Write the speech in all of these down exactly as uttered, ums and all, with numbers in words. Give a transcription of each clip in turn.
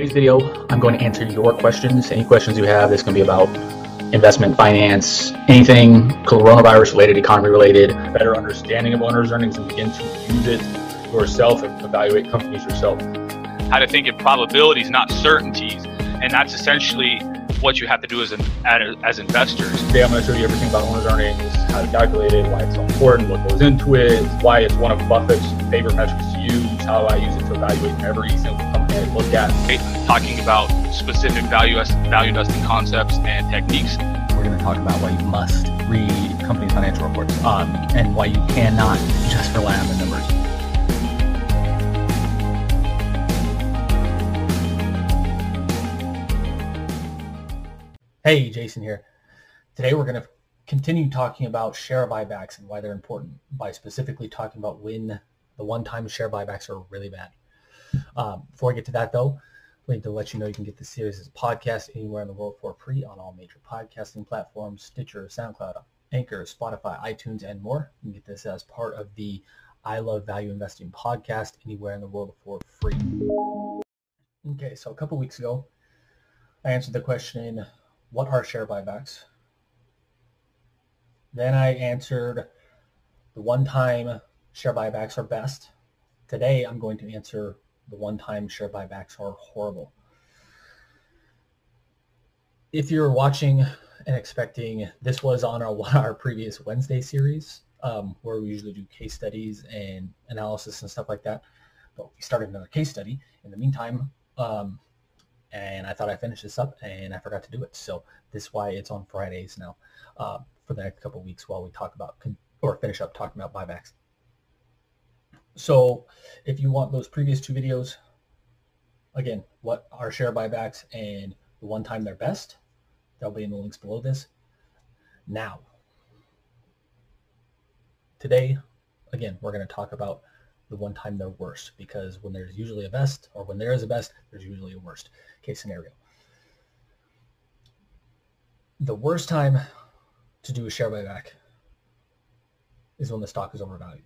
today's video, I'm going to answer your questions. Any questions you have, this can be about investment, finance, anything coronavirus related, economy related, better understanding of owner's earnings and begin to use it yourself and evaluate companies yourself. How to think in probabilities, not certainties. And that's essentially what you have to do as an as investors. Today I'm going to show you everything about owner's earnings, how to calculate it, why it's so important, what goes into it, why it's one of Buffett's favorite metrics to use, how I use it to evaluate every single company I look at. Talking about specific value value investing concepts and techniques. We're going to talk about why you must read companies' financial reports um, and why you cannot just rely on the numbers. Hey, Jason here. Today we're going to continue talking about share buybacks and why they're important by specifically talking about when the one-time share buybacks are really bad. Um, before I get to that though, I need to let you know you can get this series as a podcast anywhere in the world for free on all major podcasting platforms, Stitcher, SoundCloud, Anchor, Spotify, iTunes, and more. You can get this as part of the I Love Value Investing podcast anywhere in the world for free. Okay, so a couple weeks ago, I answered the question, what are share buybacks? Then I answered the one-time share buybacks are best. Today, I'm going to answer the one-time share buybacks are horrible. If you're watching and expecting, this was on our, our previous Wednesday series, um, where we usually do case studies and analysis and stuff like that. But we started another case study in the meantime. Um, And I thought I finished this up, and I forgot to do it. So this is why it's on Fridays now uh, for the next couple of weeks while we talk about or finish up talking about buybacks. So if you want those previous two videos, again, what are share buybacks and the one time they're best, they'll be in the links below this. Now, today, again, we're going to talk about the one time they're worst, because when there's usually a best, or when there is a best, there's usually a worst case scenario. The worst time to do a share buyback is when the stock is overvalued.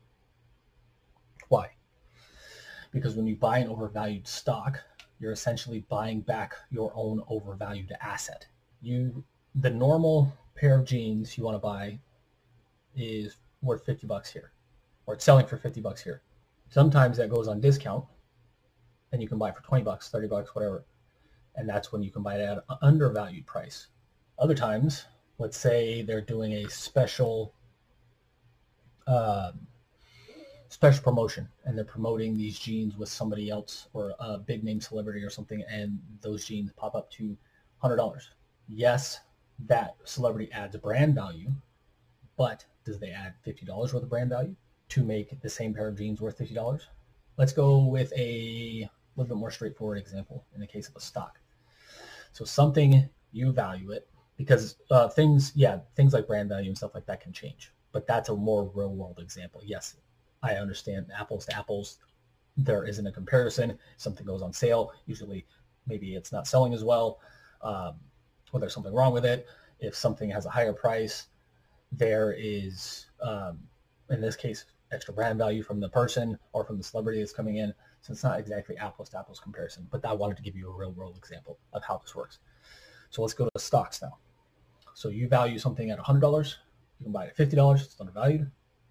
Why? Because when you buy an overvalued stock, you're essentially buying back your own overvalued asset. You, the normal pair of jeans you want to buy is worth fifty bucks here, or it's selling for fifty bucks here. Sometimes that goes on discount and you can buy it for twenty bucks, thirty bucks, whatever. And that's when you can buy it at an undervalued price. Other times, let's say they're doing a special uh, special promotion and they're promoting these jeans with somebody else or a big name celebrity or something, and those jeans pop up to one hundred dollars. Yes, that celebrity adds brand value, but does they add fifty dollars worth of brand value to make the same pair of jeans worth fifty dollars? Let's go with a little bit more straightforward example in the case of a stock. So something, you value it because uh, things, yeah, things like brand value and stuff like that can change, but that's a more real world example. Yes, I understand apples to apples, there isn't a comparison. Something goes on sale, usually maybe it's not selling as well, um, or there's something wrong with it. If something has a higher price, there is, um, in this case, extra brand value from the person or from the celebrity that's coming in. So it's not exactly apples to apples comparison, but I wanted to give you a real world example of how this works. So let's go to stocks now. So you value something at one hundred dollars, you can buy it at fifty dollars, it's undervalued.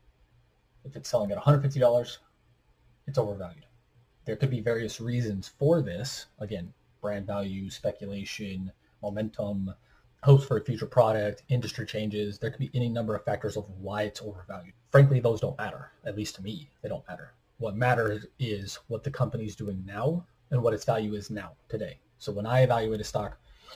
If it's selling at one hundred fifty dollars, it's overvalued. There could be various reasons for this. Again, brand value, speculation, momentum, hopes for a future product, industry changes. There could be any number of factors of why it's overvalued. Frankly, those don't matter. At least to me, they don't matter. What matters is what the company is doing now and what its value is now, today. So when I evaluate a stock,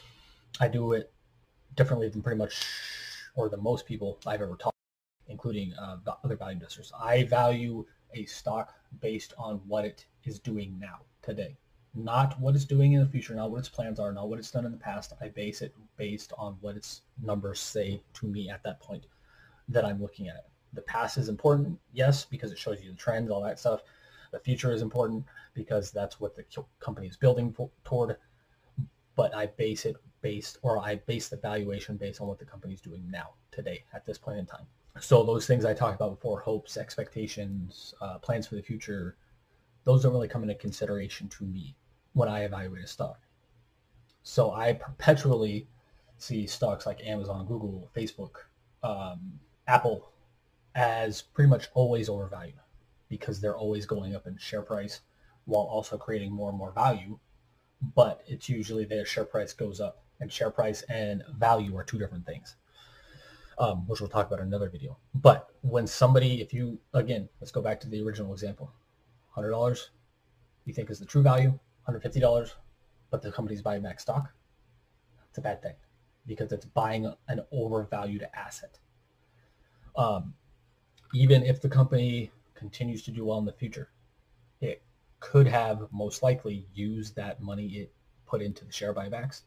I do it differently than pretty much, or than most people I've ever talked to, including uh, other value investors. I value a stock based on what it is doing now, today. Not what it's doing in the future, not what its plans are, not what it's done in the past. I base it based on what its numbers say to me at that point that I'm looking at it. The past is important, yes, because it shows you the trends, all that stuff. The future is important because that's what the company is building for, toward. But I base it based, or I base the valuation based on what the company is doing now, today, at this point in time. So those things I talked about before, hopes, expectations, uh, plans for the future, those don't really come into consideration to me. when I evaluate a stock. So I perpetually see stocks like Amazon, Google, Facebook, um, Apple as pretty much always overvalued because they're always going up in share price while also creating more and more value. But it's usually their share price goes up, and share price and value are two different things, um, which we'll talk about in another video. But when somebody, if you, again, let's go back to the original example, one hundred dollars you think is the true value, one hundred fifty dollars, but the company's buying back stock, it's a bad thing because it's buying an overvalued asset. Um, even if the company continues to do well in the future, it could have most likely used that money it put into the share buybacks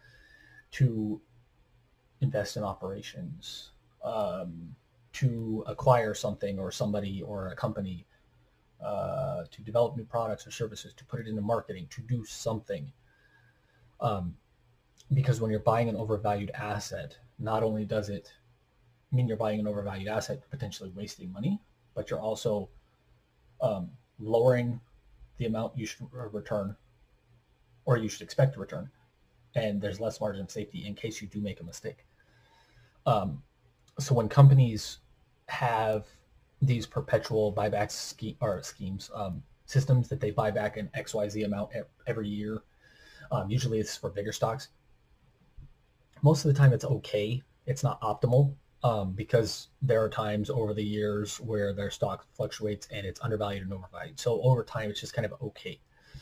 to invest in operations, um, to acquire something or somebody or a company, uh, to develop new products or services, to put it into marketing, to do something. Um, because when you're buying an overvalued asset, not only does it mean you're buying an overvalued asset, potentially wasting money, but you're also um, lowering the amount you should return or you should expect to return. And there's less margin of safety in case you do make a mistake. Um, so when companies have these perpetual buyback scheme, or schemes, um, systems that they buy back an X Y Z amount every year, um, usually it's for bigger stocks. Most of the time it's okay. It's not optimal um, because there are times over the years where their stock fluctuates and it's undervalued and overvalued. So over time, it's just kind of okay.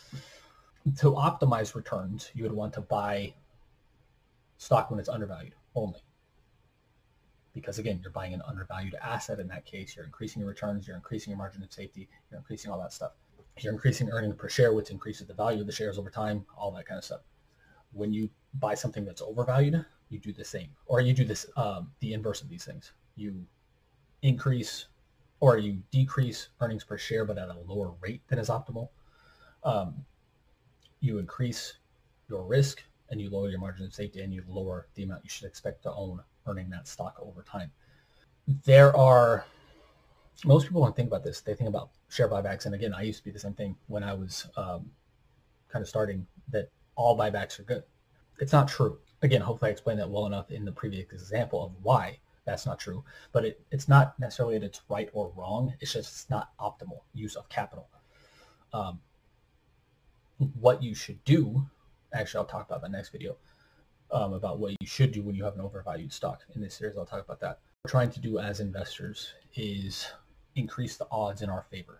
To optimize returns, you would want to buy stock when it's undervalued only. Because again, you're buying an undervalued asset. In that case, you're increasing your returns, you're increasing your margin of safety, you're increasing all that stuff. You're increasing earnings per share, which increases the value of the shares over time, all that kind of stuff. When you buy something that's overvalued, you do the same, or you do this, um, the inverse of these things. You increase or you decrease earnings per share, but at a lower rate than is optimal. Um, you increase your risk and you lower your margin of safety and you lower the amount you should expect to own earning that stock over time. There are, most people don't think about this. They think about share buybacks. And again, I used to be the same thing when I was um, kind of starting, that all buybacks are good. It's not true. Again, hopefully I explained that well enough in the previous example of why that's not true. But it, it's not necessarily that it's right or wrong. It's just it's not optimal use of capital. Um, what you should do, actually I'll talk about that next video, um, about what you should do when you have an overvalued stock. In this series, I'll talk about that. What we're trying to do as investors is increase the odds in our favor.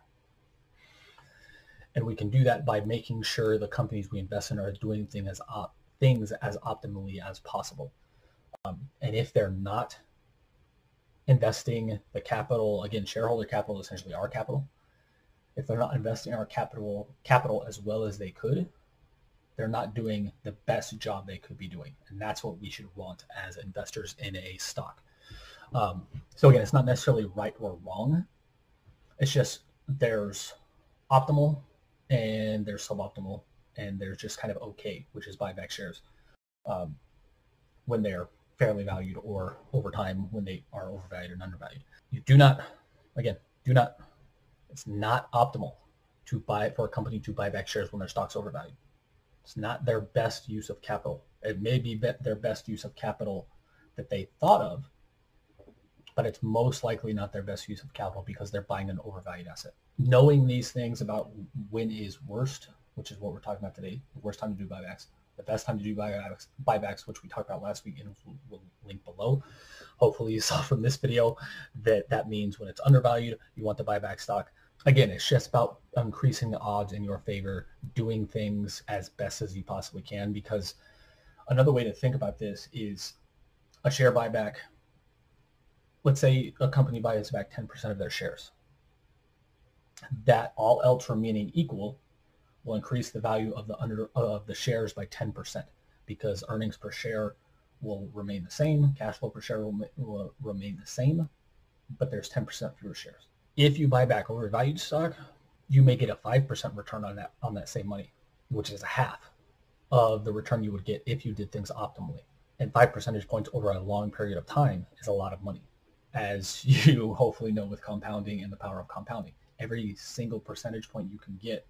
And we can do that by making sure the companies we invest in are doing things as, op things as optimally as possible. Um, and if they're not investing the capital, again, shareholder capital, essentially our capital, if they're not investing our capital capital as well as they could, they're not doing the best job they could be doing. And that's what we should want as investors in a stock. Um, so again, it's not necessarily right or wrong. It's just there's optimal and there's suboptimal and there's just kind of okay, which is buyback shares um, when they're fairly valued, or over time when they are overvalued and undervalued. You do not, again, do not, it's not optimal to buy for a company to buy back shares when their stock's overvalued. It's not their best use of capital. It may be their best use of capital that they thought of, but it's most likely not their best use of capital because they're buying an overvalued asset. Knowing these things about when is worst, which is what we're talking about today, the worst time to do buybacks, the best time to do buybacks, buybacks which we talked about last week and we'll link below. Hopefully you saw from this video that that means when it's undervalued, you want to buy back stock. Again, it's just about increasing the odds in your favor, doing things as best as you possibly can, because another way to think about this is a share buyback. Let's say a company buys back ten percent of their shares. That, all else remaining equal, will increase the value of the under of the shares by ten percent, because earnings per share will remain the same, cash flow per share will, will remain the same, but there's ten percent fewer shares. If you buy back overvalued stock, you may get a five percent return on that on that same money, which is a half of the return you would get if you did things optimally. And five percentage points over a long period of time is a lot of money, as you hopefully know with compounding and the power of compounding. Every single percentage point you can get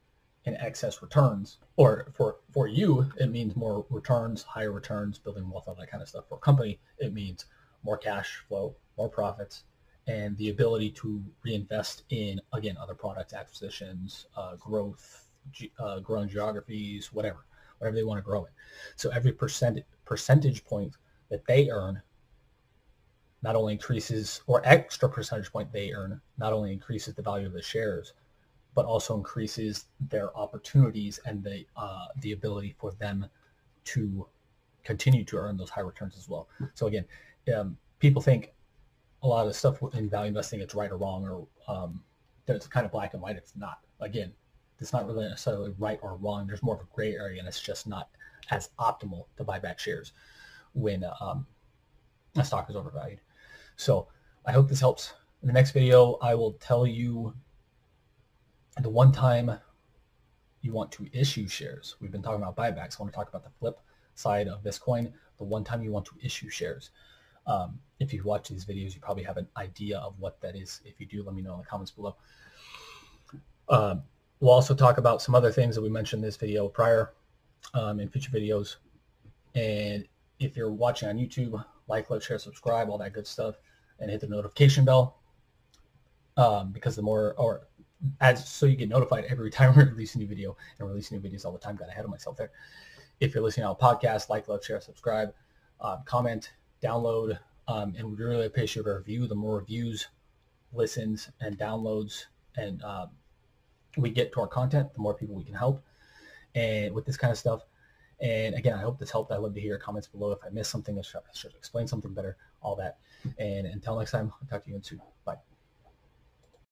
in excess returns, or for, for you, it means more returns, higher returns, building wealth, all that kind of stuff. For a company, it means more cash flow, more profits, and the ability to reinvest in, again, other products, acquisitions, uh, growth, uh, growing geographies, whatever, whatever they want to grow in. So every percent, percentage point that they earn not only increases, or extra percentage point they earn, not only increases the value of the shares, but also increases their opportunities and the uh, the ability for them to continue to earn those high returns as well. So again, um, people think a lot of the stuff in value investing it's right or wrong, or um, that it's kind of black and white. It's not. Again, it's not really necessarily right or wrong. There's more of a gray area, and it's just not as optimal to buy back shares when um, a stock is overvalued. So I hope this helps. In the next video, I will tell you the one time you want to issue shares. We've been talking about buybacks. I want to talk about the flip side of this coin, the one time you want to issue shares. Um, if you watch these videos, you probably have an idea of what that is. If you do, let me know in the comments below. Um, we'll also talk about some other things that we mentioned in this video prior um, in future videos. And if you're watching on YouTube, like, like, share, subscribe, all that good stuff, and hit the notification bell um, because the more, or as so you get notified every time we release a new video, and release new videos all the time. Got ahead of myself there. If you're listening on a podcast, like, love, share, subscribe, uh, comment, download, um, and we really appreciate a review. The more reviews, listens, and downloads, and um, we get to our content, the more people we can help, and with this kind of stuff. And again, I hope this helped. I'd love to hear your comments below. If I missed something, I should, I should explain something better, all that. And until next time, I'll talk to you soon. Bye.